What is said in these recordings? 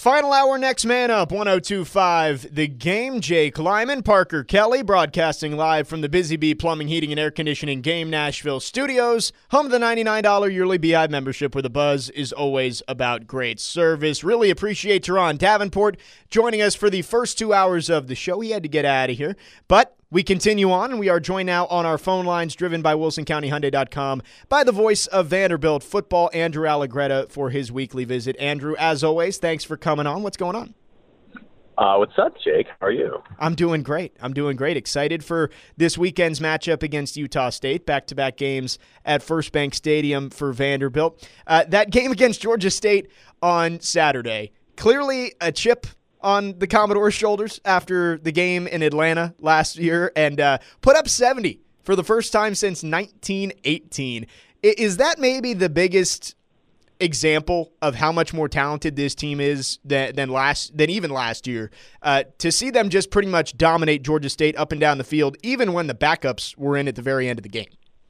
Final hour, next man up, 102.5 The Game. Jake Lyman, Parker Kelly, broadcasting live from the Busy Bee Plumbing, Heating, and Air Conditioning Game Nashville studios. Home of the $99 yearly BI membership, where the buzz is always about great service. Really appreciate Teron Davenport joining us for the first 2 hours of the show. He had to get out of here, but we continue on, and we are joined now on our phone lines, driven by WilsonCountyHyundai.com, by the voice of Vanderbilt football, Andrew Allegretta, for his weekly visit. Andrew, as always, thanks for coming on. What's going on? What's up, Jake? How are you? I'm doing great. Excited for this weekend's matchup against Utah State. Back-to-back games at First Bank Stadium for Vanderbilt. That game against Georgia State on Saturday, clearly a chip on the Commodores' shoulders after the game in Atlanta last year, and put up 70 for the first time since 1918. Is that maybe the biggest example of how much more talented this team is than even last year? To see them just pretty much dominate Georgia State up and down the field, even when the backups were in at the very end of the game.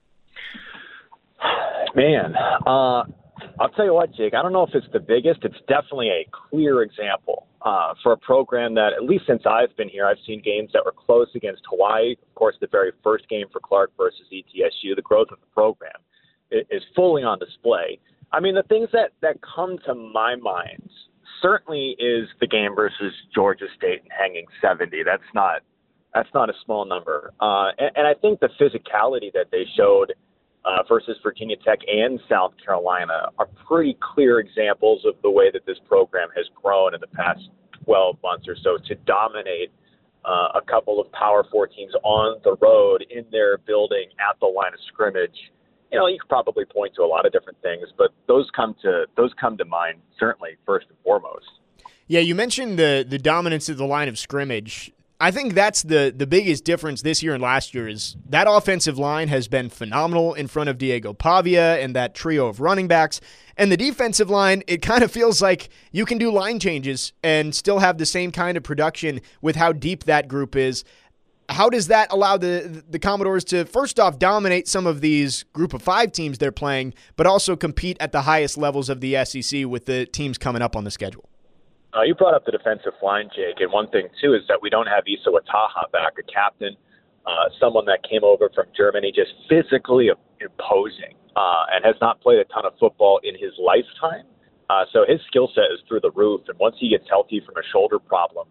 Man, I'll tell you what, Jake, I don't know if it's the biggest. It's definitely a clear example for a program that, at least since I've been here, I've seen games that were close against Hawaii. Of course, the very first game for Clark versus ETSU, the growth of the program is fully on display. I mean, the things that come to my mind certainly is the game versus Georgia State and hanging 70. That's not a small number. And I think the physicality that they showed versus Virginia Tech and South Carolina are pretty clear examples of the way that this program has grown in the past 12 months or so to dominate a couple of Power 4 teams on the road in their building at the line of scrimmage. You know, you could probably point to a lot of different things, but those come to mind certainly first and foremost. Yeah, you mentioned the dominance of the line of scrimmage. I think that's the biggest difference this year and last year is that offensive line has been phenomenal in front of Diego Pavia and that trio of running backs. And the defensive line, it kind of feels like you can do line changes and still have the same kind of production with how deep that group is. How does that allow the Commodores to, first off, dominate some of these group of 5 teams they're playing, but also compete at the highest levels of the SEC with the teams coming up on the schedule? You brought up the defensive line, Jake, and one thing, too, is that we don't have Issa Wataha back, a captain, someone that came over from Germany, just physically imposing, and has not played a ton of football in his lifetime. So his skill set is through the roof, and once he gets healthy from a shoulder problem,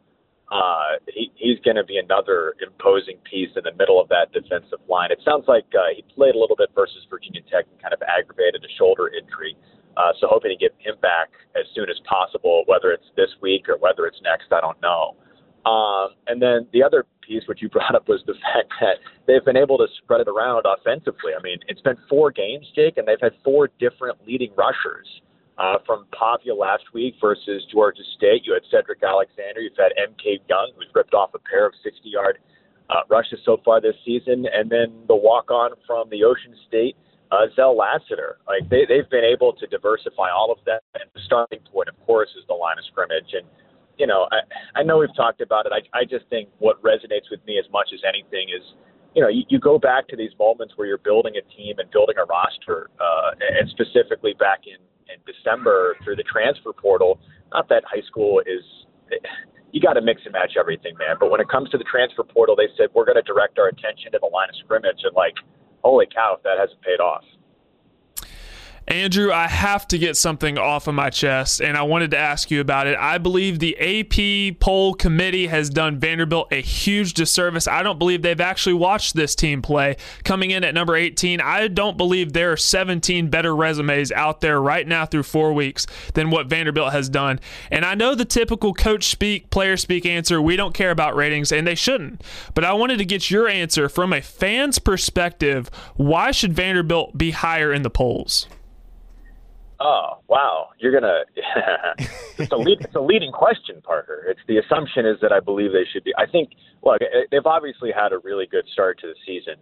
he's going to be another imposing piece in the middle of that defensive line. It sounds like he played a little bit versus Virginia Tech and kind of aggravated a shoulder injury. So hoping to get him back as soon as possible, whether it's this week or whether it's next, I don't know. And then the other piece which you brought up was the fact that they've been able to spread it around offensively. I mean, it's been 4 games, Jake, and they've had 4 different leading rushers. From Pavia last week versus Georgia State, you had Cedric Alexander. You've had M.K. Young, who's ripped off a pair of 60-yard rushes so far this season. And then the walk-on from the Ocean State, Zell Lassiter. Like they've been able to diversify all of that. And the starting point, of course, is the line of scrimmage. And, you know, I know we've talked about it. I just think what resonates with me as much as anything is, you know, you go back to these moments where you're building a team and building a roster, and specifically back in December through the transfer portal. Not that high school is – you got to mix and match everything, man. But when it comes to the transfer portal, they said we're going to direct our attention to the line of scrimmage. And, like, holy cow, if that hasn't paid off. Andrew, I have to get something off of my chest, and I wanted to ask you about it. I believe the AP poll committee has done Vanderbilt a huge disservice. I don't believe they've actually watched this team play. Coming in at number 18, I don't believe there are 17 better resumes out there right now through 4 weeks than what Vanderbilt has done. And I know the typical coach speak, player speak answer, we don't care about ratings, and they shouldn't. But I wanted to get your answer from a fan's perspective. Why should Vanderbilt be higher in the polls? Oh, wow. You're going to – it's a leading question, Parker. It's the assumption is that I believe they should be. I think, look, they've obviously had a really good start to the season.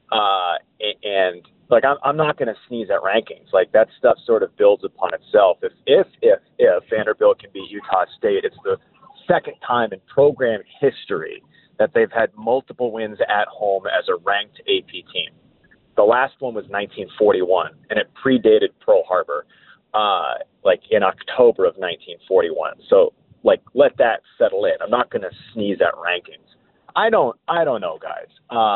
And, like, I'm not going to sneeze at rankings. Like, that stuff sort of builds upon itself. If Vanderbilt can beat Utah State, it's the second time in program history that they've had multiple wins at home as a ranked AP team. The last one was 1941, and it predated Pearl Harbor. Like in October of 1941. So let that settle in. I'm not going to sneeze at rankings. I don't know, guys.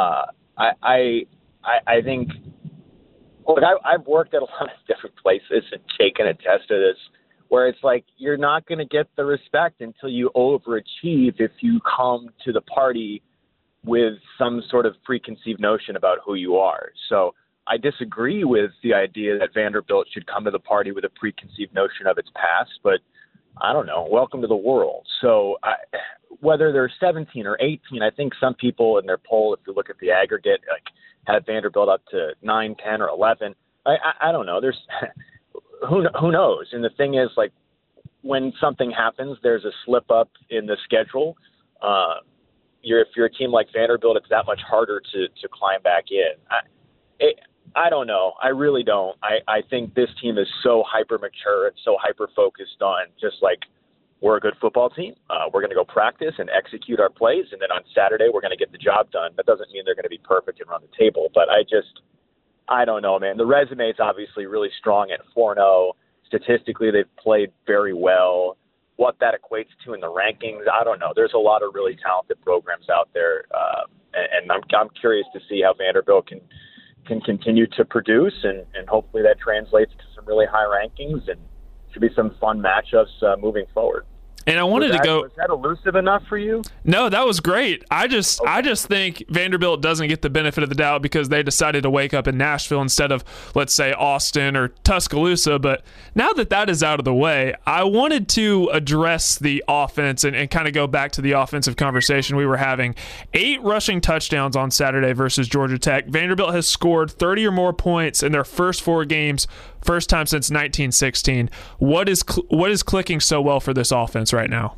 I think, look, I've worked at a lot of different places and Jake can attest to this, where it's like you're not going to get the respect until you overachieve if you come to the party with some sort of preconceived notion about who you are. So I disagree with the idea that Vanderbilt should come to the party with a preconceived notion of its past, but I don't know. Welcome to the world. So whether they're 17 or 18, I think some people in their poll, if you look at the aggregate, like had Vanderbilt up to 9, 10, or 11. I don't know. There's who knows? And the thing is, like, when something happens, there's a slip up in the schedule. If you're a team like Vanderbilt, it's that much harder to climb back in. I don't know. I really don't. I think this team is so hyper mature and so hyper focused on just like, we're a good football team. We're going to go practice and execute our plays. And then on Saturday, we're going to get the job done. That doesn't mean they're going to be perfect and run the table. But I don't know, man. The resume is obviously really strong at 4-0. Statistically, they've played very well. What that equates to in the rankings, I don't know. There's a lot of really talented programs out there. And I'm curious to see how Vanderbilt can continue to produce. And hopefully that translates to some really high rankings and should be some fun matchups moving forward. And I wanted to go. Was that elusive enough for you? No, that was great. I just think Vanderbilt doesn't get the benefit of the doubt because they decided to wake up in Nashville instead of, let's say, Austin or Tuscaloosa. But now that is out of the way, I wanted to address the offense and kind of go back to the offensive conversation we were having. 8 rushing touchdowns on Saturday versus Georgia Tech. Vanderbilt has scored 30 or more points in their first 4 games. First time since 1916. What is clicking so well for this offense right now?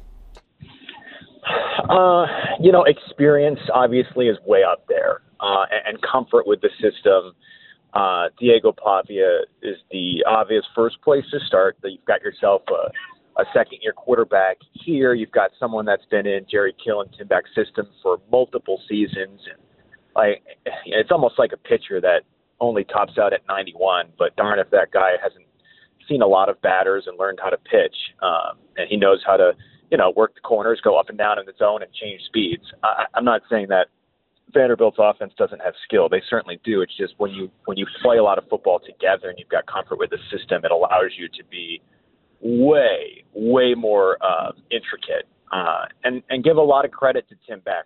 Experience obviously is way up there, and comfort with the system. Diego Pavia is the obvious first place to start. You've got yourself a second-year quarterback here. You've got someone that's been in Jerry Kill and Tim Beck's system for multiple seasons, and it's almost like a pitcher that only tops out at 91, but darn if that guy hasn't seen a lot of batters and learned how to pitch, and he knows how to, work the corners, go up and down in the zone, and change speeds. I'm not saying that Vanderbilt's offense doesn't have skill. They certainly do. It's just when you play a lot of football together and you've got comfort with the system, it allows you to be way, way more intricate, and give a lot of credit to Tim Beck.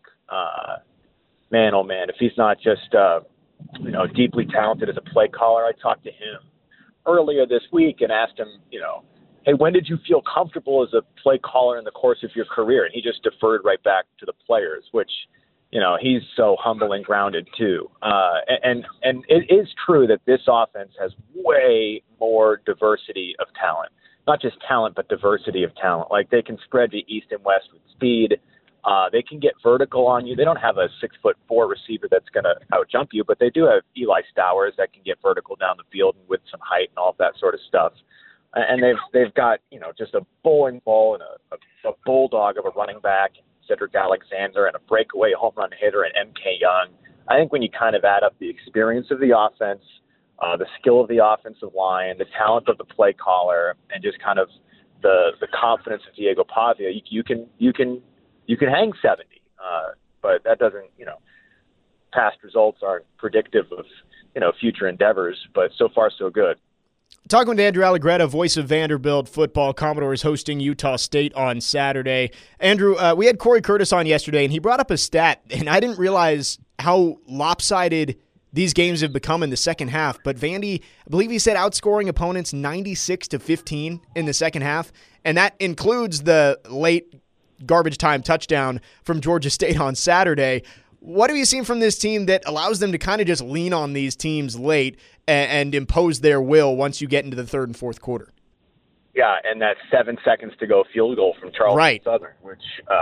Man, oh man, if he's not just deeply talented as a play caller. I talked to him earlier this week and asked him, hey, when did you feel comfortable as a play caller in the course of your career? And he just deferred right back to the players, which, he's so humble and grounded too. And it is true that this offense has way more diversity of talent, not just talent, but diversity of talent. Like they can spread you east and west with speed. They can get vertical on you. They don't have a 6'4" receiver that's going to outjump you, but they do have Eli Stowers that can get vertical down the field and with some height and all of that sort of stuff. And they've got just a bowling ball and a bulldog of a running back, Cedric Alexander, and a breakaway home run hitter, and M.K. Young. I think when you kind of add up the experience of the offense, the skill of the offensive line, the talent of the play caller, and just kind of the confidence of Diego Pavia, you can hang 70, but that doesn't, past results aren't predictive of, future endeavors, but so far so good. Talking with Andrew Allegretta, voice of Vanderbilt football. Commodores hosting Utah State on Saturday. Andrew, we had Corey Curtis on yesterday, and he brought up a stat, and I didn't realize how lopsided these games have become in the second half. But Vandy, I believe he said outscoring opponents 96-15 in the second half, and that includes the late garbage time touchdown from Georgia State on Saturday. What have you seen from this team that allows them to kind of just lean on these teams late and impose their will once you get into the third and fourth quarter? Yeah, and that 7 seconds to go field goal from Charleston Southern, which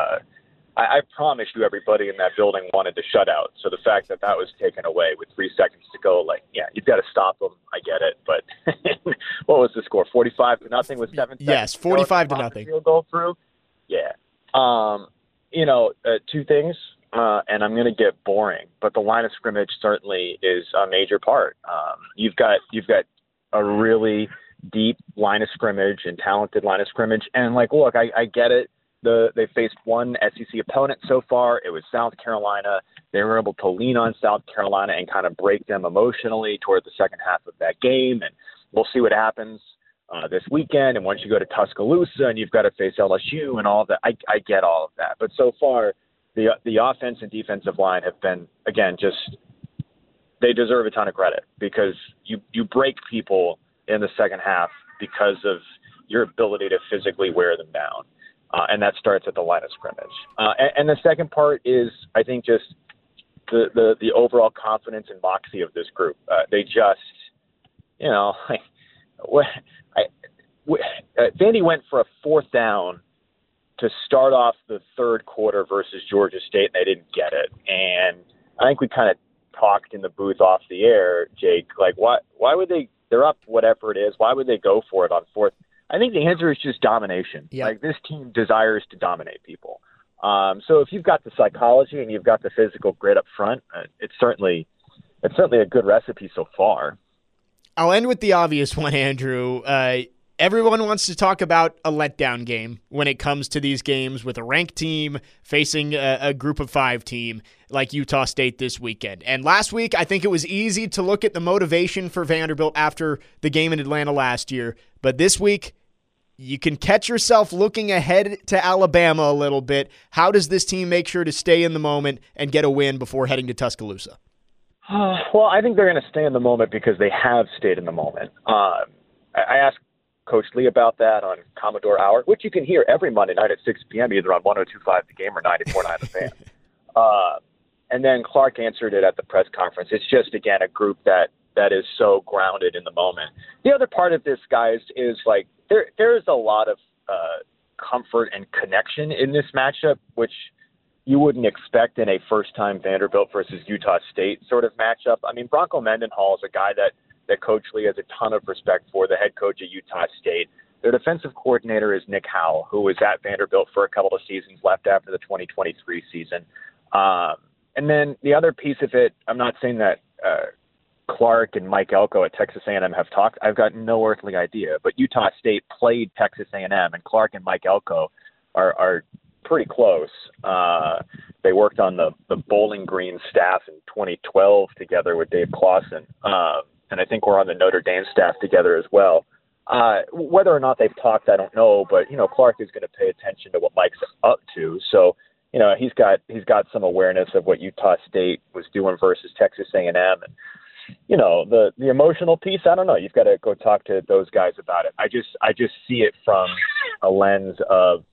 I promise you everybody in that building wanted to shut out. So the fact that was taken away with 3 seconds to go, you've got to stop them. I get it. But what was the score? 45-0 with 7 seconds? Yes, 45-0. Field goal through? Yeah. Two things, and I'm going to get boring, but the line of scrimmage certainly is a major part. You've got a really deep line of scrimmage and talented line of scrimmage, and look, I get it. they faced one SEC opponent so far. It was South Carolina. They were able to lean on South Carolina and kind of break them emotionally toward the second half of that game. And we'll see what happens this weekend. And once you go to Tuscaloosa and you've got to face LSU and all of that, I get all of that. But so far, the offense and defensive line have been, again, just they deserve a ton of credit because you break people in the second half because of your ability to physically wear them down. And that starts at the line of scrimmage. And the second part is, I think, just the overall confidence and moxie of this group. They just, Vandy went for a fourth down to start off the third quarter versus Georgia State, and they didn't get it. And I think we kind of talked in the booth off the air, Jake, like, why would they're up whatever it is, why would they go for it on fourth? I think the answer is just domination. Yep. Like, this team desires to dominate people. So if you've got the psychology and you've got the physical grit up front, it's certainly a good recipe so far. I'll end with the obvious one, Andrew. Everyone wants to talk about a letdown game when it comes to these games with a ranked team facing a group of 5 team like Utah State this weekend. And last week, I think it was easy to look at the motivation for Vanderbilt after the game in Atlanta last year. But this week, you can catch yourself looking ahead to Alabama a little bit. How does this team make sure to stay in the moment and get a win before heading to Tuscaloosa? Well, I think they're going to stay in the moment because they have stayed in the moment. I asked Coach Lee about that on Commodore Hour, which you can hear every Monday night at 6 p.m. either on 102.5 The Game or 94.9 The Fan. And then Clark answered it at the press conference. It's just, again, a group that is so grounded in the moment. The other part of this, guys, is like there is a lot of comfort and connection in this matchup, which you wouldn't expect in a first-time Vanderbilt versus Utah State sort of matchup. I mean, Bronco Mendenhall is a guy that Coach Lee has a ton of respect for, the head coach at Utah State. Their defensive coordinator is Nick Howell, who was at Vanderbilt for a couple of seasons, left after the 2023 season. And then the other piece of it, I'm not saying that Clark and Mike Elko at Texas A&M have talked. I've got no earthly idea. But Utah State played Texas A&M, and Clark and Mike Elko are pretty close. They worked on the Bowling Green staff in 2012 together with Dave Clawson. And I think we're on the Notre Dame staff together as well. Whether or not they've talked, I don't know. But, Clark is going to pay attention to what Mike's up to. So, he's got some awareness of what Utah State was doing versus Texas A&M. And, the emotional piece, I don't know. You've got to go talk to those guys about it. I just see it from a lens of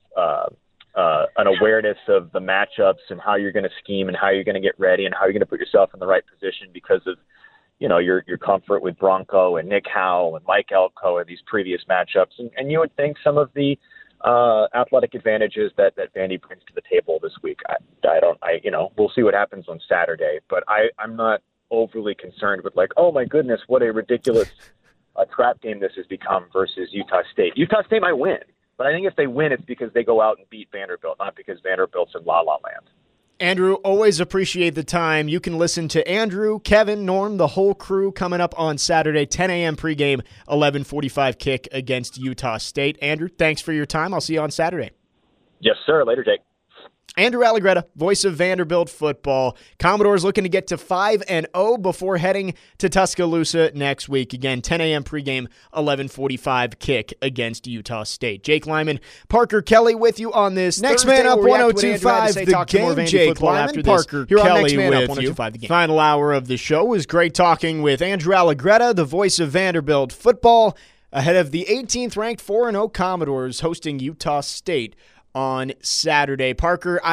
an awareness of the matchups and how you're going to scheme and how you're going to get ready and how you're going to put yourself in the right position because of, your comfort with Bronco and Nick Howell and Mike Elko and these previous matchups. And you would think some of the athletic advantages that Vandy brings to the table this week. We'll see what happens on Saturday, but I'm not overly concerned with like, oh my goodness, what a ridiculous trap game this has become versus Utah State. Utah State might win, but I think if they win, it's because they go out and beat Vanderbilt, not because Vanderbilt's in La La Land. Andrew, always appreciate the time. You can listen to Andrew, Kevin, Norm, the whole crew coming up on Saturday, 10 a.m. pregame, 11:45 kick against Utah State. Andrew, thanks for your time. I'll see you on Saturday. Yes, sir. Later, Jake. Andrew Allegretta, voice of Vanderbilt football. Commodores looking to get to 5-0 before heading to Tuscaloosa next week. Again, 10 a.m. pregame, 11:45 kick against Utah State. Jake Lyman, Parker Kelly with you on this Next Thursday. man up, We'll react to what Andrew had to 102.5 say, The talk to more Game. Vandy Jake football Lyman, after Parker this. Here on Kelly Next Man Up, with you. 102.5 The Game. Final hour of the show was great talking with Andrew Allegretta, the voice of Vanderbilt football, ahead of the 18th ranked 4-0 Commodores hosting Utah State on Saturday. Parker,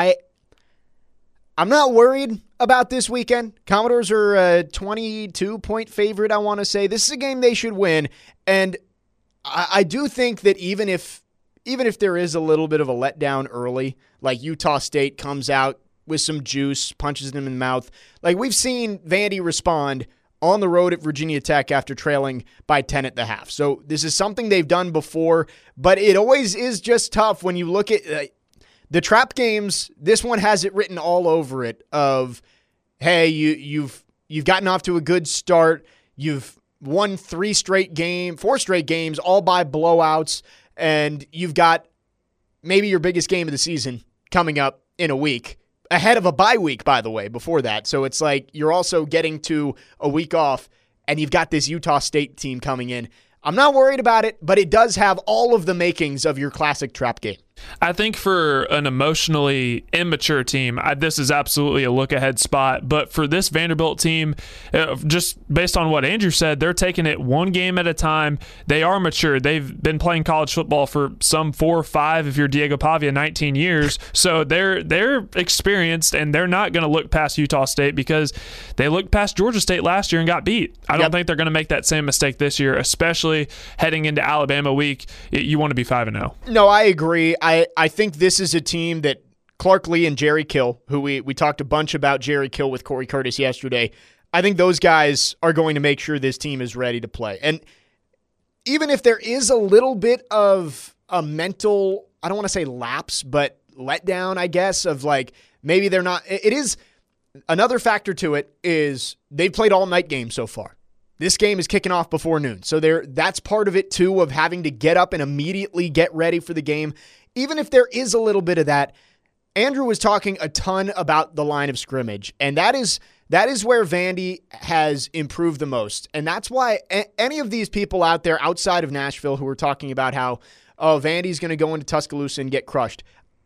I'm not worried about this weekend. Commodores are a 22-point favorite, I want to say. This is a game they should win, and I do think that even if there is a little bit of a letdown early, like Utah State comes out with some juice, punches them in the mouth, like we've seen Vandy respond on the road at Virginia Tech after trailing by 10 at the half. So this is something they've done before, but it always is just tough when you look at the trap games. This one has it written all over it of, hey, you've gotten off to a good start. You've won 4 straight games, all by blowouts, and you've got maybe your biggest game of the season coming up in a week, ahead of a bye week, by the way, before that. So it's like you're also getting to a week off, and you've got this Utah State team coming in. I'm not worried about it, but it does have all of the makings of your classic trap game. I think for an emotionally immature team, this is absolutely a look-ahead spot. But for this Vanderbilt team, just based on what Andrew said, they're taking it one game at a time. They are mature. They've been playing college football for some 4 or 5, if you're Diego Pavia, 19 years. So they're experienced, and they're not going to look past Utah State because they looked past Georgia State last year and got beat. I don't think they're going to make that same mistake this year, especially heading into Alabama week. You want to be 5-0. No, I agree. I think this is a team that Clark Lee and Jerry Kill, who we talked a bunch about Jerry Kill with Corey Curtis yesterday, I think those guys are going to make sure this team is ready to play. And even if there is a little bit of a mental, I don't want to say lapse, but letdown, I guess, of like maybe they're not. It is another factor to it is they've played all night games so far. This game is kicking off before noon. So that's part of it too, of having to get up and immediately get ready for the game. Even if there is a little bit of that, Andrew was talking a ton about the line of scrimmage, and that is where Vandy has improved the most. And that's why any of these people out there outside of Nashville who are talking about how, Vandy's going to go into Tuscaloosa and get crushed.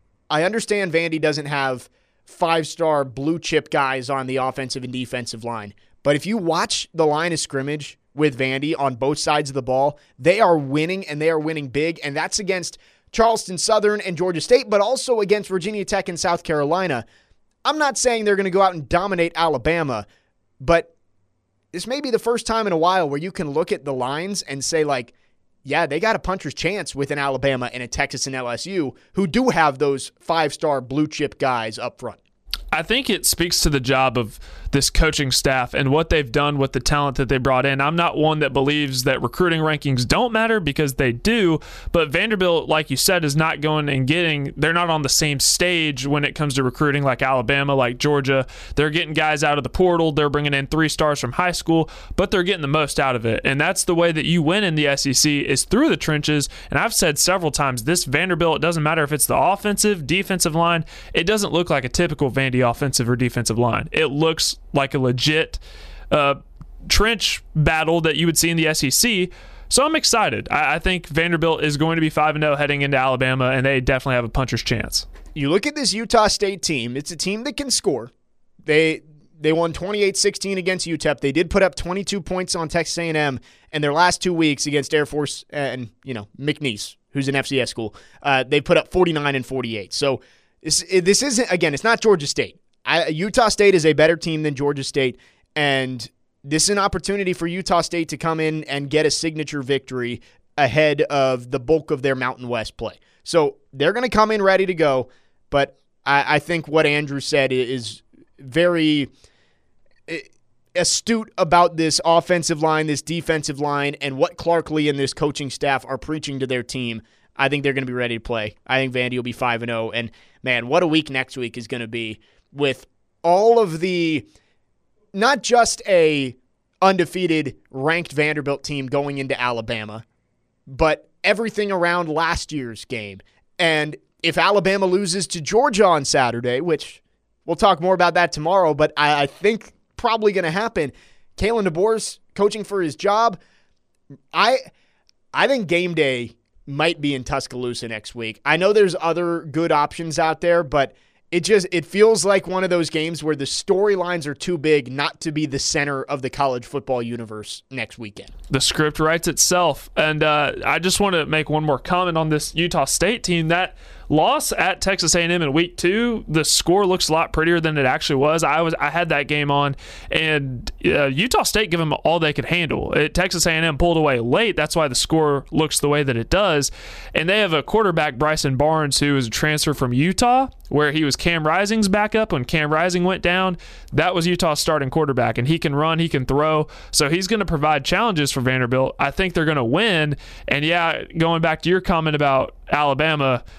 I understand Vandy doesn't have 5-star blue chip guys on the offensive and defensive line. But if you watch the line of scrimmage with Vandy on both sides of the ball, they are winning, and they are winning big. And that's against Charleston Southern and Georgia State, but also against Virginia Tech and South Carolina. I'm not saying they're going to go out and dominate Alabama, but this may be the first time in a while where you can look at the lines and say, like, yeah, they got a puncher's chance with an Alabama and a Texas and LSU who do have those 5-star blue chip guys up front. I think it speaks to the job of this coaching staff and what they've done with the talent that they brought in. I'm not one that believes that recruiting rankings don't matter, because they do, but Vanderbilt, like you said, is not going and they're not on the same stage when it comes to recruiting like Alabama, like Georgia. They're getting guys out of the portal. They're bringing in 3 stars from high school, but they're getting the most out of it. And that's the way that you win in the SEC, is through the trenches. And I've said several times, this Vanderbilt, it doesn't matter if it's the offensive, defensive line, it doesn't look like a typical Vandy offensive or defensive line. It looks like a legit trench battle that you would see in the SEC. So I'm excited. I think Vanderbilt is going to be 5-0 heading into Alabama, and they definitely have a puncher's chance. You look at this Utah State team, it's a team that can score. They won 28-16 against UTEP. They did put up 22 points on Texas A&M in their last 2 weeks against Air Force and McNeese, who's an FCS school. They put up 49 and 48. So this isn't, again, it's not Georgia State. Utah State is a better team than Georgia State, and this is an opportunity for Utah State to come in and get a signature victory ahead of the bulk of their Mountain West play. So they're going to come in ready to go, but I think what Andrew said is very astute about this offensive line, this defensive line, and what Clark Lee and this coaching staff are preaching to their team. I think they're going to be ready to play. I think Vandy will be 5-0, and man, what a week next week is going to be, with all of the, not just a undefeated ranked Vanderbilt team going into Alabama, but everything around last year's game. And if Alabama loses to Georgia on Saturday, which we'll talk more about that tomorrow, but I think probably going to happen, Kalen DeBoer's coaching for his job. I think game day might be in Tuscaloosa next week. I know there's other good options out there, but it feels like one of those games where the storylines are too big not to be the center of the college football universe next weekend. The script writes itself. And I just want to make one more comment on this Utah State team. That loss at Texas A&M in week 2, the score looks a lot prettier than it actually was. I had that game on, and Utah State gave them all they could handle. Texas A&M pulled away late. That's why the score looks the way that it does. And they have a quarterback, Bryson Barnes, who is a transfer from Utah, where he was Cam Rising's backup when Cam Rising went down. That was Utah's starting quarterback, and he can run, he can throw, so he's going to provide challenges for Vanderbilt. I think they're going to win. And yeah, going back to your comment about Alabama,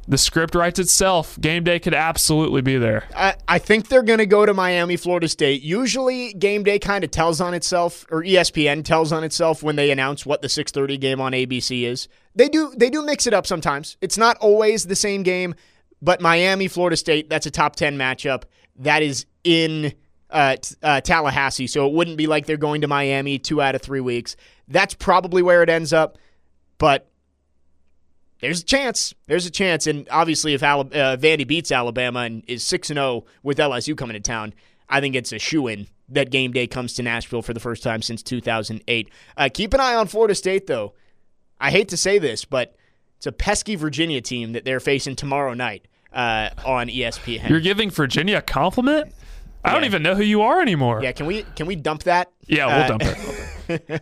The script writes itself. Game day could absolutely be there. I think they're going to go to Miami, Florida State. Usually game day kind of tells on itself, or ESPN tells on itself when they announce what the 6:30 game on ABC is. They do mix it up sometimes. It's not always the same game, but Miami, Florida State, that's a top 10 matchup. That is in Tallahassee, so it wouldn't be like they're going to Miami 2 out of 3 weeks. That's probably where it ends up, but there's a chance. And obviously if Vandy beats Alabama and is 6-0 with LSU coming to town, I think it's a shoo-in that game day comes to Nashville for the first time since 2008. Keep an eye on Florida State, though. I hate to say this, but it's a pesky Virginia team that they're facing tomorrow night on ESPN. You're giving Virginia a compliment? I don't even know who you are anymore. Yeah, can we dump that? Yeah, we'll dump it.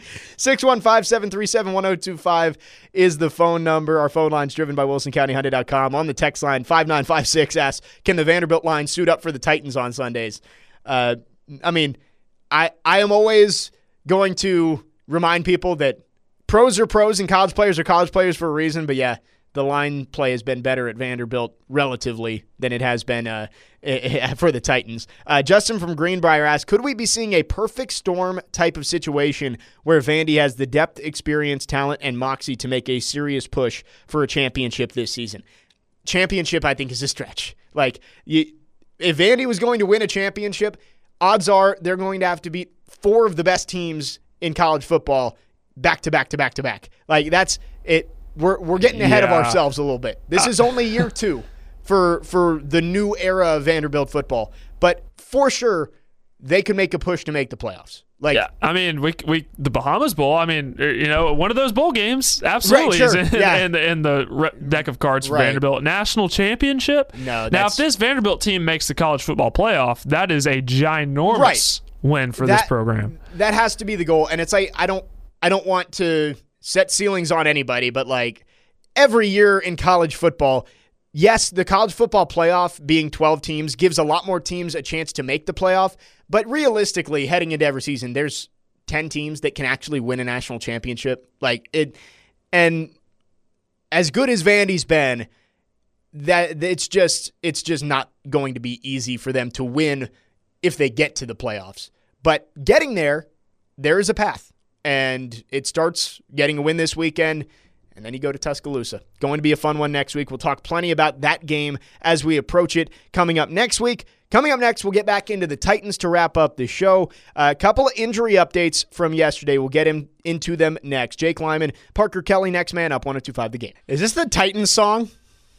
615-737-1025 is the phone number. Our phone line's driven by WilsonCountyHyundai.com. On the text line, 5956 asks, can the Vanderbilt line suit up for the Titans on Sundays? I am always going to remind people that pros are pros and college players are college players for a reason, but yeah, the line play has been better at Vanderbilt relatively than it has been for the Titans. Justin from Greenbrier asks, could we be seeing a perfect storm type of situation where Vandy has the depth, experience, talent, and moxie to make a serious push for a championship this season? Championship, I think, is a stretch. If Vandy was going to win a championship, odds are they're going to have to beat 4 of the best teams in college football back to back to back to back. That's it. We're getting ahead of ourselves a little bit. This is only year 2 for the new era of Vanderbilt football. But for sure, they could make a push to make the playoffs. The Bahamas Bowl, one of those bowl games absolutely is in the deck of cards for Vanderbilt. National championship? No. Now, if this Vanderbilt team makes the college football playoff, that is a ginormous win for this program. That has to be the goal. And it's like, I don't want to set ceilings on anybody, but every year in college football, yes, the college football playoff being 12 teams gives a lot more teams a chance to make the playoff, but realistically, heading into every season, there's 10 teams that can actually win a national championship. And as good as Vandy's been, that it's just not going to be easy for them to win if they get to the playoffs. But getting there is a path. And it starts getting a win this weekend, and then you go to Tuscaloosa. Going to be a fun one next week. We'll talk plenty about that game as we approach it coming up next week. Coming up next, we'll get back into the Titans to wrap up the show. A couple of injury updates from yesterday. We'll get into them next. Jake Lyman, Parker Kelly, next man up, 102.5 The Game. Is this the Titans song?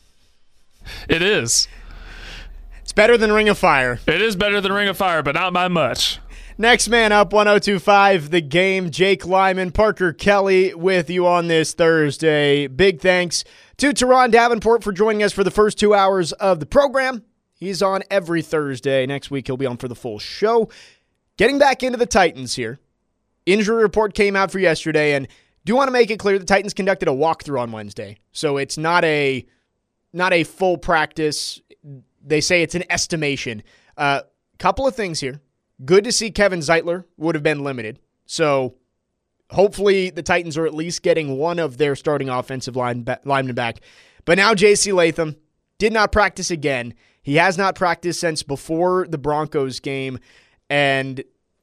It is. It's better than Ring of Fire. It is better than Ring of Fire, but not by much. Next man up, 102.5 The Game. Jake Lyman, Parker Kelly with you on this Thursday. Big thanks to Teron Davenport for joining us for the first 2 hours of the program. He's on every Thursday. Next week, he'll be on for the full show. Getting back into the Titans here. Injury report came out for yesterday, and do want to make it clear the Titans conducted a walkthrough on Wednesday. So it's not a full practice. They say it's an estimation. Couple of things here. Good to see Kevin Zeitler would have been limited. So hopefully the Titans are at least getting one of their starting offensive linemen back. But now J.C. Latham did not practice again. He has not practiced since before the Broncos game. And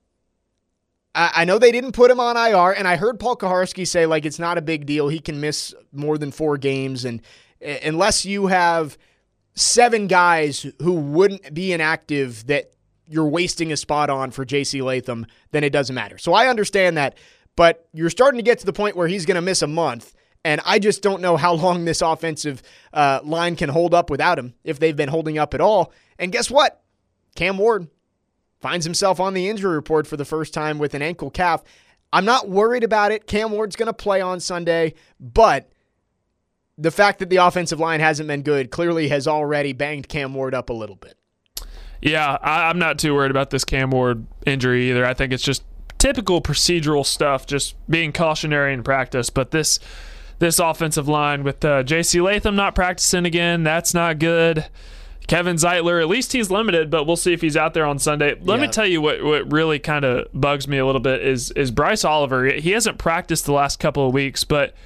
I know they didn't put him on IR, and I heard Paul Kaharski say it's not a big deal. He can miss more than 4 games. And unless you have 7 guys who wouldn't be inactive that you're wasting a spot on for J.C. Latham, then it doesn't matter. So I understand that, but you're starting to get to the point where he's going to miss a month, and I just don't know how long this offensive line can hold up without him, if they've been holding up at all. And guess what? Cam Ward finds himself on the injury report for the first time with an ankle calf. I'm not worried about it. Cam Ward's going to play on Sunday, but the fact that the offensive line hasn't been good clearly has already banged Cam Ward up a little bit. Yeah, I'm not too worried about this Cam Ward injury either. I think it's just typical procedural stuff, just being cautionary in practice. But this offensive line with J.C. Latham not practicing again, that's not good. Kevin Zeitler, at least he's limited, but we'll see if he's out there on Sunday. Let me tell you what really kind of bugs me a little bit is Bryce Oliver. He hasn't practiced the last couple of weeks, but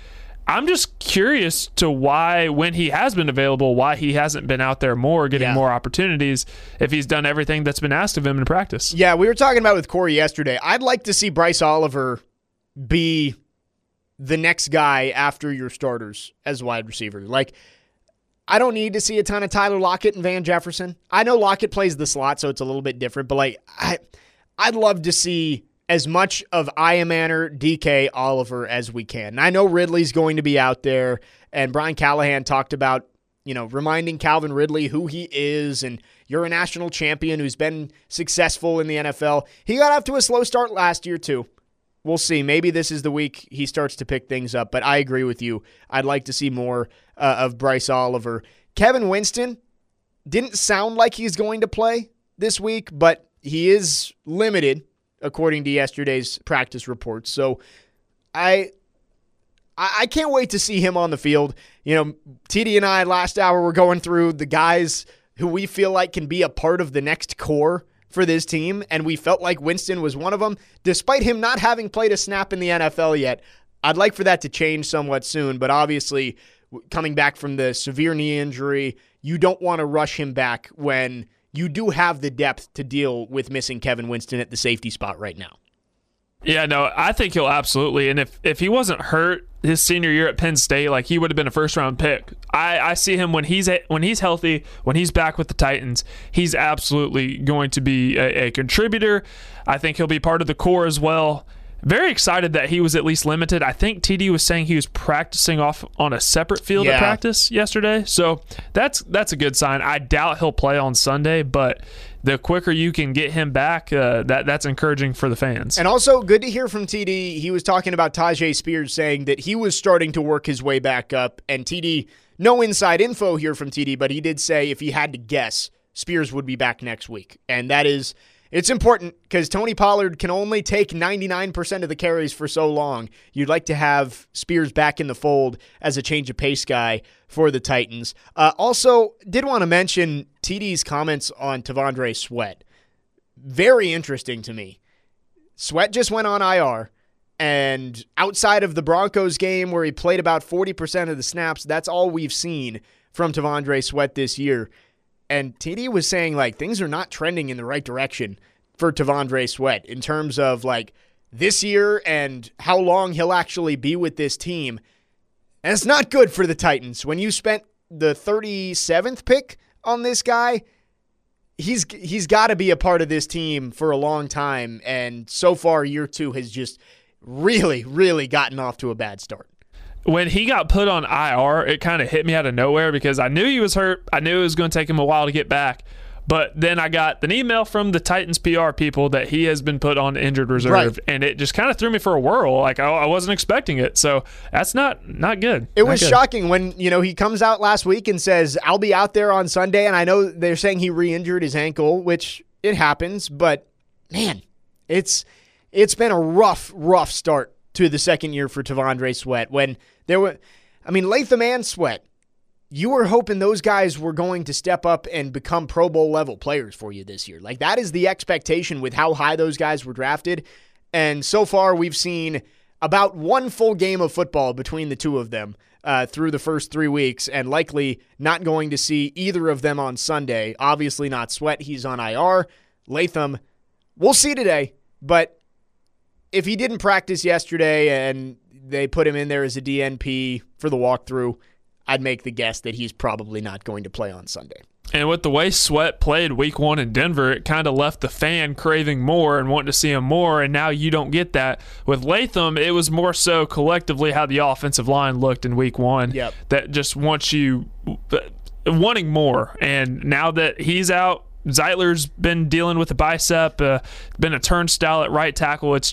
I'm just curious to why, when he has been available, why he hasn't been out there more, getting more opportunities if he's done everything that's been asked of him in practice. Yeah, we were talking about with Corey yesterday. I'd like to see Bryce Oliver be the next guy after your starters as wide receiver. Like, I don't need to see a ton of Tyler Lockett and Van Jefferson. I know Lockett plays the slot, so it's a little bit different, but like I'd love to see as much of Iamaner, DK, Oliver as we can. And I know Ridley's going to be out there, and Brian Callahan talked about, reminding Calvin Ridley who he is, and you're a national champion who's been successful in the NFL. He got off to a slow start last year too. We'll see. Maybe this is the week he starts to pick things up, but I agree with you. I'd like to see more of Bryce Oliver. Kevin Winston didn't sound like he's going to play this week, but he is limited according to yesterday's practice reports. So I can't wait to see him on the field. TD and I last hour were going through the guys who we feel like can be a part of the next core for this team, and we felt like Winston was one of them, despite him not having played a snap in the NFL yet. I'd like for that to change somewhat soon, but obviously coming back from the severe knee injury, you don't want to rush him back when you do have the depth to deal with missing Kevin Winston at the safety spot right now. Yeah, no, I think he'll absolutely. And if he wasn't hurt his senior year at Penn State, like, he would have been a first-round pick. I see him when he's healthy, when he's back with the Titans, he's absolutely going to be a contributor. I think he'll be part of the core as well. Very excited that he was at least limited. I think TD was saying he was practicing off on a separate field at practice yesterday. So that's a good sign. I doubt he'll play on Sunday, but the quicker you can get him back, that's encouraging for the fans. And also good to hear from TD. He was talking about Tyjae Spears saying that he was starting to work his way back up. And TD, no inside info here from TD, but he did say if he had to guess, Spears would be back next week. And that is... it's important because Tony Pollard can only take 99% of the carries for so long. You'd like to have Spears back in the fold as a change of pace guy for the Titans. Also, did want to mention TD's comments on T'Vondre Sweat. Very interesting to me. Sweat just went on IR, and outside of the Broncos game where he played about 40% of the snaps, that's all we've seen from T'Vondre Sweat this year. And TD was saying, like, things are not trending in the right direction for T'Vondre Sweat in terms of, like, this year and how long he'll actually be with this team. And it's not good for the Titans. When you spent the 37th pick on this guy, he's got to be a part of this team for a long time. And so far, year two has just really, really gotten off to a bad start. When he got put on IR, it kind of hit me out of nowhere because I knew he was hurt. I knew it was going to take him a while to get back. But then I got an email from the Titans PR people that he has been put on injured reserve, right. And it just kind of threw me for a whirl. Like, I wasn't expecting it. So that's not good. It was shocking when, he comes out last week and says, I'll be out there on Sunday. And I know they're saying he re-injured his ankle, which it happens. But, man, it's been a rough start to the second year for T'Vondre Sweat. When Latham and Sweat, you were hoping those guys were going to step up and become Pro Bowl level players for you this year. Like, that is the expectation with how high those guys were drafted. And so far, we've seen about one full game of football between the two of them through the first 3 weeks, and likely not going to see either of them on Sunday. Obviously not Sweat. He's on IR. Latham, we'll see today. But if he didn't practice yesterday and they put him in there as a DNP for the walkthrough, I'd make the guess that he's probably not going to play on Sunday. And with the way Sweat played week one in Denver, it kind of left the fan craving more and wanting to see him more, and now you don't get that. With Latham, it was more so collectively how the offensive line looked in week one. Yep. That just wants you wanting more. And now that he's out, Zeitler's been dealing with a bicep, been a turnstile at right tackle. It's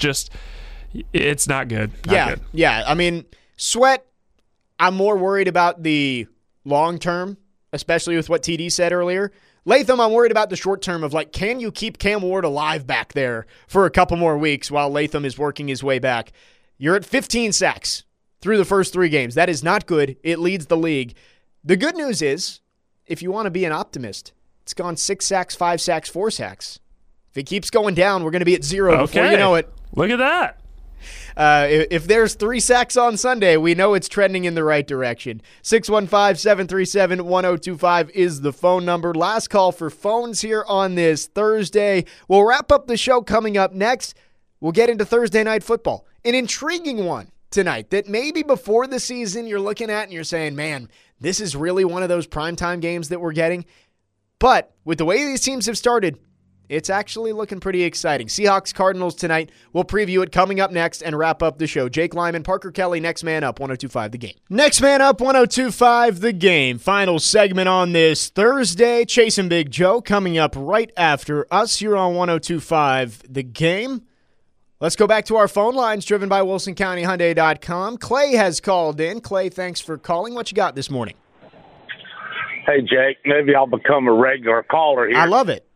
not good. Not good. Sweat, I'm more worried about the long term, especially with what TD said earlier. Latham, I'm worried about the short term of, like, can you keep Cam Ward alive back there for a couple more weeks while Latham is working his way back? You're at 15 sacks through the first 3 games. That is not good. It leads the league. The good news is, if you want to be an optimist, it's gone 6 sacks, 5 sacks, 4 sacks. If it keeps going down, we're going to be at 0 before you know it. Look at that. If there's 3 sacks on Sunday, we know it's trending in the right direction. 615-737-1025 is the phone number. Last call for phones here on this Thursday. We'll wrap up the show coming up next. We'll get into Thursday Night Football. An intriguing one tonight that maybe before the season you're looking at and you're saying, man, this is really one of those primetime games that we're getting. But with the way these teams have started, it's actually looking pretty exciting. Seahawks Cardinals tonight. We'll preview it coming up next and wrap up the show. Jake Lyman, Parker Kelly, Next Man Up, 102.5 The Game. Next Man Up, 102.5 The Game. Final segment on this Thursday. Chase and Big Joe coming up right after us here on 102.5 The Game. Let's go back to our phone lines driven by WilsonCountyHyundai.com. Clay has called in. Clay, thanks for calling. What you got this morning? Hey, Jake, maybe I'll become a regular caller here. I love it.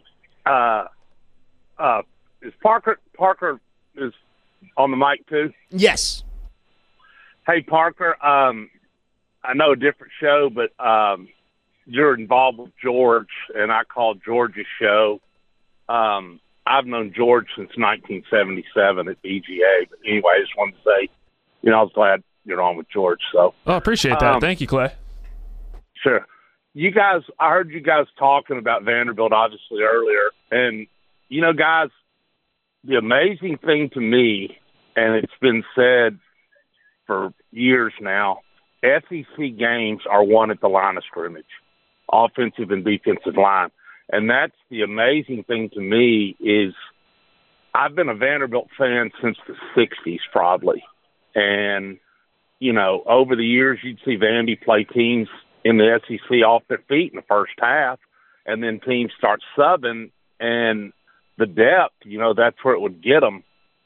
Is Parker is on the mic too? Yes. Hey, Parker, I know a different show, but you're involved with George, and I call George's show. I've known George since 1977 at BGA. But anyway, I just wanted to say, I was glad you're on with George. So, I appreciate that. Thank you, Clay. Sure. You guys, I heard you guys talking about Vanderbilt obviously earlier. And, guys, the amazing thing to me, and it's been said for years now, SEC games are won at the line of scrimmage, offensive and defensive line. And that's the amazing thing to me is I've been a Vanderbilt fan since the 60s probably. And, over the years you'd see Vandy play teams in the SEC off their feet in the first half, and then teams start subbing, and the depth, that's where it would get them.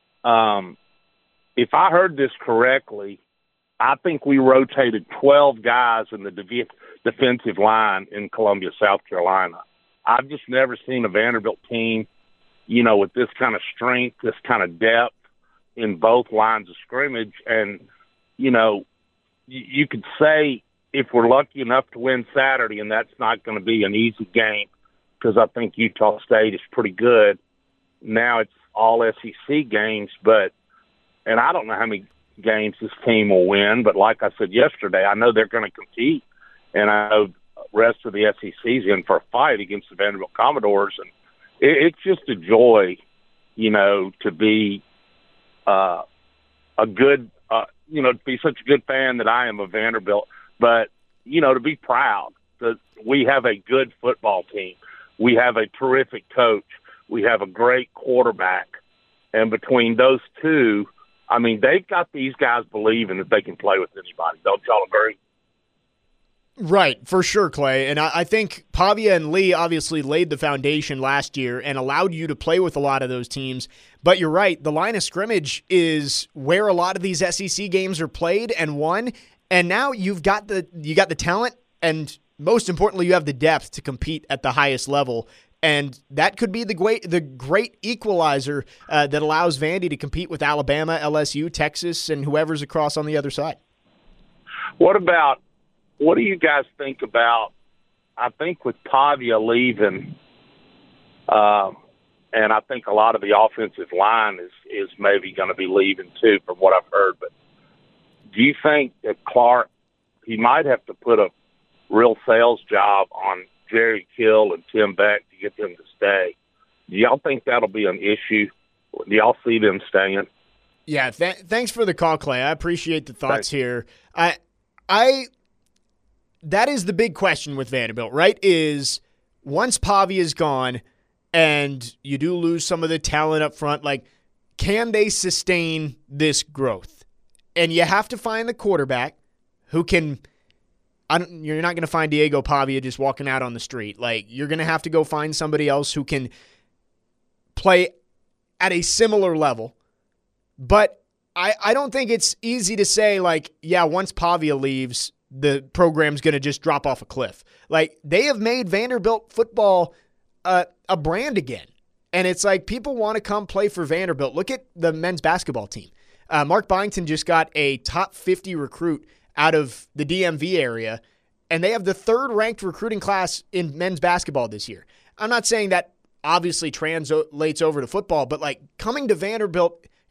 If I heard this correctly, I think we rotated 12 guys in the defensive line in Columbia, South Carolina. I've just never seen a Vanderbilt team, with this kind of strength, this kind of depth in both lines of scrimmage. And, you could say, if we're lucky enough to win Saturday, and that's not going to be an easy game because I think Utah State is pretty good. Now it's all SEC games, and I don't know how many games this team will win, but like I said yesterday, I know they're going to compete, and I know the rest of the SEC is in for a fight against the Vanderbilt Commodores, and it's just a joy, to be a good, to be such a good fan that I am of Vanderbilt. But, to be proud that we have a good football team. We have a terrific coach. We have a great quarterback. And between those two, they've got these guys believing that they can play with anybody. Don't y'all agree? Right, for sure, Clay. And I think Pavia and Lee obviously laid the foundation last year and allowed you to play with a lot of those teams. But you're right, the line of scrimmage is where a lot of these SEC games are played and won. And now you got the talent, and most importantly, you have the depth to compete at the highest level. And that could be the great equalizer that allows Vandy to compete with Alabama, LSU, Texas, and whoever's across on the other side. What do you guys think about, I think with Pavia leaving, and I think a lot of the offensive line is maybe going to be leaving too from what I've heard, but do you think that Clark, he might have to put a real sales job on Jerry Kill and Tim Beck to get them to stay? Do y'all think that'll be an issue? Do y'all see them staying? Yeah, thanks for the call, Clay. I appreciate the thoughts here. That is the big question with Vanderbilt, right? Is once Pavia is gone and you do lose some of the talent up front, can they sustain this growth? And you have to find the quarterback who can you're not going to find Diego Pavia just walking out on the street. You're going to have to go find somebody else who can play at a similar level. But I don't think it's easy to say, once Pavia leaves, the program's going to just drop off a cliff. They have made Vanderbilt football a brand again. And it's people want to come play for Vanderbilt. Look at the men's basketball team. Mark Byington just got a top 50 recruit out of the DMV area, and they have the third-ranked recruiting class in men's basketball this year. I'm not saying that obviously translates over to football, but coming to Vanderbilt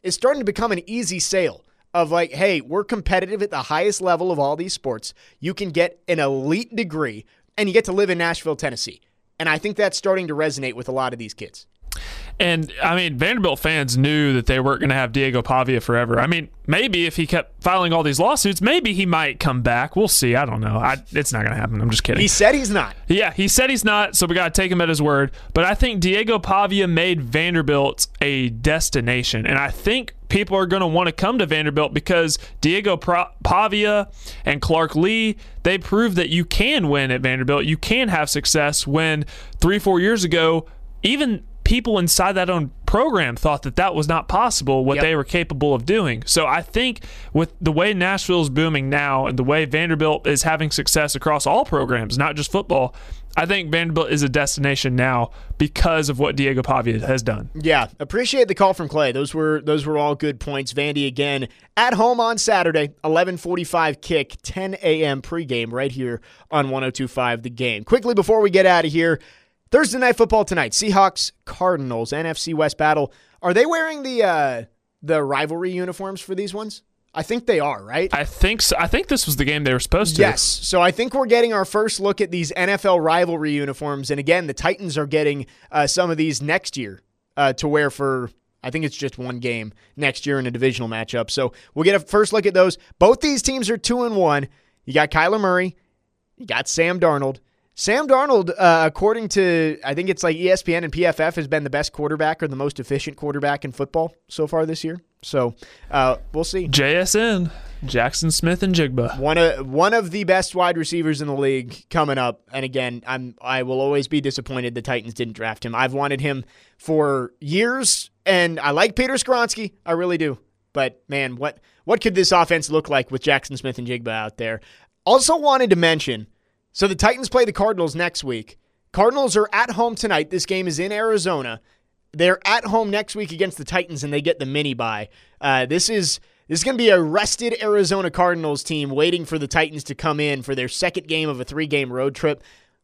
is starting to become an easy sale of like, hey, we're competitive at the highest level of all these sports. You can get an elite degree and you get to live in Nashville, Tennessee. And I think that's starting to resonate with a lot of these kids. And, I mean, Vanderbilt fans knew that they weren't going to have Diego Pavia forever. I mean, maybe if he kept filing all these lawsuits, maybe he might come back. We'll see. I don't know. It's not going to happen. I'm just kidding. He said he's not. Yeah, he said he's not, so we got to take him at his word. But I think Diego Pavia made Vanderbilt a destination. And I think people are going to want to come to Vanderbilt because Diego Pavia and Clark Lee, they proved that you can win at Vanderbilt. You can have success when 3-4 years ago, even people inside that own program thought that was not possible, what they were capable of doing. So I think with the way Nashville is booming now and the way Vanderbilt is having success across all programs, not just football, I think Vanderbilt is a destination now because of what Diego Pavia has done. Yeah, appreciate the call from Clay. Those were all good points. Vandy again at home on Saturday, 11:45 kick, 10 a.m. pregame right here on 102.5 The Game. Quickly before we get out of here, Thursday Night Football tonight, Seahawks, Cardinals, NFC West battle. Are they wearing the rivalry uniforms for these ones? I think they are, right? I think so. I think this was the game they were supposed to. Yes. So I think we're getting our first look at these NFL rivalry uniforms. And again, the Titans are getting some of these next year to wear for, I think it's just one game next year in a divisional matchup. So we'll get a first look at those. Both these teams are 2-1. You got Kyler Murray. You got Sam Darnold. Sam Darnold, according to, I think it's like ESPN and PFF, has been the best quarterback or the most efficient quarterback in football so far this year. So we'll see. JSN, Jackson Smith and Jigba. One of the best wide receivers in the league coming up. And again, I will always be disappointed the Titans didn't draft him. I've wanted him for years, and I like Peter Skoronski. I really do. But, man, what could this offense look like with Jackson Smith and Jigba out there? Also wanted to mention, so the Titans play the Cardinals next week. Cardinals are at home tonight. This game is in Arizona. They're at home next week against the Titans, and they get the mini-bye. This is going to be a rested Arizona Cardinals team waiting for the Titans to come in for their second game of a 3-game road trip.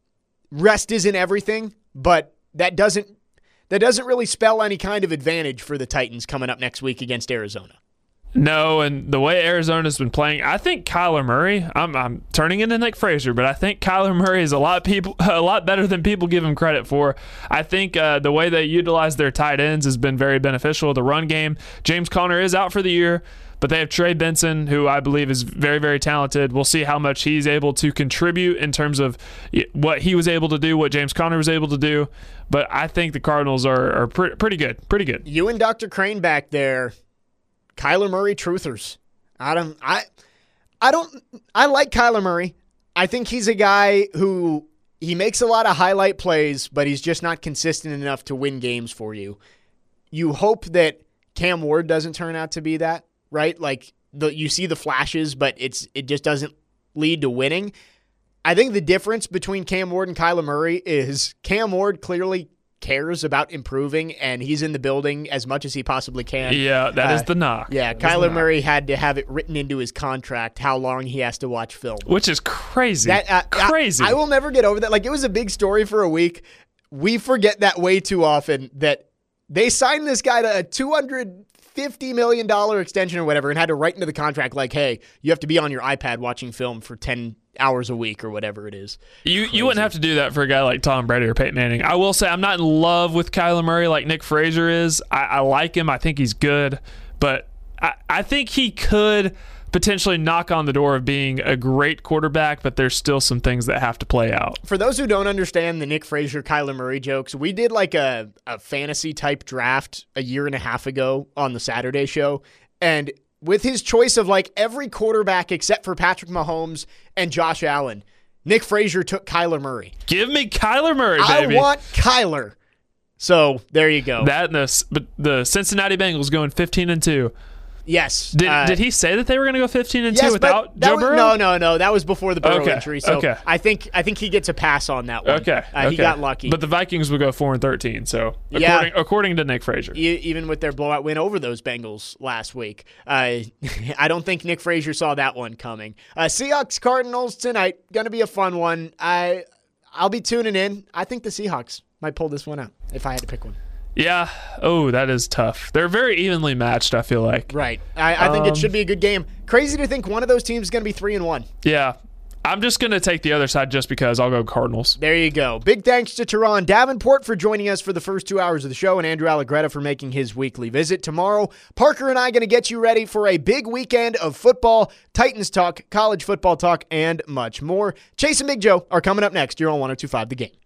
Rest isn't everything, but that doesn't really spell any kind of advantage for the Titans coming up next week against Arizona. No, and the way Arizona's been playing, I think Kyler Murray, I'm turning into Nick Frazier, but I think Kyler Murray is a lot better than people give him credit for. I think the way they utilize their tight ends has been very beneficial. The run game, James Conner is out for the year, but they have Trey Benson, who I believe is very, very talented. We'll see how much he's able to contribute in terms of what he was able to do, what James Conner was able to do. But I think the Cardinals are pretty good. Pretty good. You and Dr. Crane back there, Kyler Murray truthers. I like Kyler Murray. I think he's a guy who he makes a lot of highlight plays, but he's just not consistent enough to win games for you. You hope that Cam Ward doesn't turn out to be that, right? Like you see the flashes, but it just doesn't lead to winning. I think the difference between Cam Ward and Kyler Murray is Cam Ward clearly cares about improving, and he's in the building as much as he possibly can. Yeah, that is the knock. Yeah, Kyler Murray had to have it written into his contract how long he has to watch film. Which is crazy. Crazy. I will never get over that. Like, it was a big story for a week. We forget that way too often, that they signed this guy to a $250 million extension or whatever and had to write into the contract like, hey, you have to be on your iPad watching film for 10 hours a week or whatever it is. You wouldn't have to do that for a guy like Tom Brady or Peyton Manning. I will say I'm not in love with Kyler Murray like Nick Frazier is. I like him. I think he's good. But I think he could potentially knock on the door of being a great quarterback, but there's still some things that have to play out. For those who don't understand the Nick Frazier, Kyler Murray jokes, we did like a fantasy-type draft a year and a half ago on the Saturday show, and with his choice of like every quarterback except for Patrick Mahomes and Josh Allen, Nick Frazier took Kyler Murray. Give me Kyler Murray, baby. I want Kyler. So there you go. That and the Cincinnati Bengals going 15-2. Yes. Did he say that they were going to go 15-2 without Joe Burrow? No. That was before the Burrow injury. So okay. I think he gets a pass on that one. Okay. He got lucky. But the Vikings would go 4-13. So according to Nick Frazier, even with their blowout win over those Bengals last week, I don't think Nick Frazier saw that one coming. Seahawks Cardinals tonight, going to be a fun one. I'll be tuning in. I think the Seahawks might pull this one out if I had to pick one. Yeah. Oh, that is tough. They're very evenly matched, I feel like. Right. I think it should be a good game. Crazy to think one of those teams is going to be 3-1. Yeah. I'm just going to take the other side just because. I'll go Cardinals. There you go. Big thanks to Teron Davenport for joining us for the first 2 hours of the show, and Andrew Allegretta for making his weekly visit. Tomorrow, Parker and I going to get you ready for a big weekend of football, Titans talk, college football talk, and much more. Chase and Big Joe are coming up next. You're on 102.5 The Game.